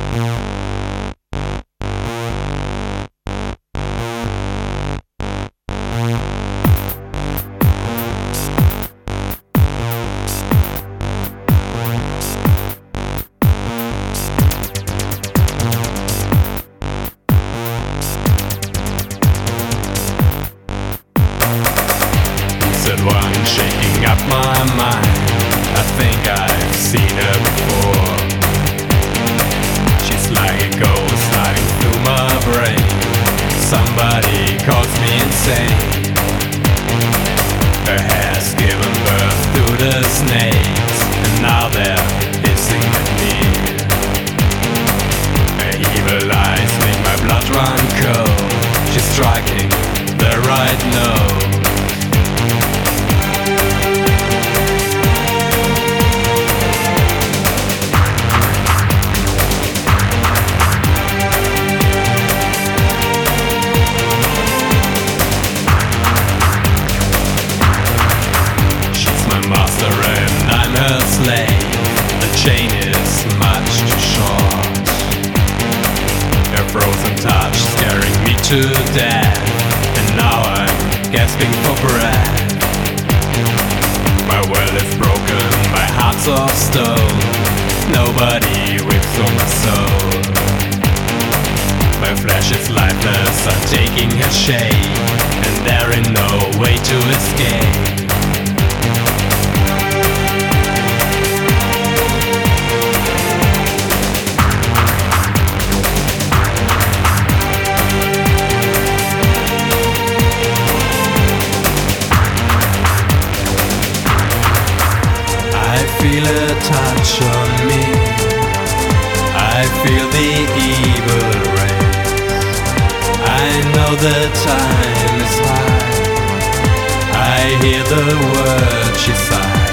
One shaking up my mind. I think I've seen her before. She's like a ghost sliding through my brain. Somebody calls me insane. Her hair's given birth to the snakes, and now they're hissing at me. Her evil eyes make my blood run cold. She's striking the right note. The chain is much too short. Her frozen touch scaring me to death, and now I'm gasping for breath. My world is broken, my heart's of stone. Nobody whips on my soul. My flesh is lifeless, I'm taking her shape, and there ain't no way to escape. I feel a touch on me. I feel the evil rays. I know the time is high. I hear the words she sighs.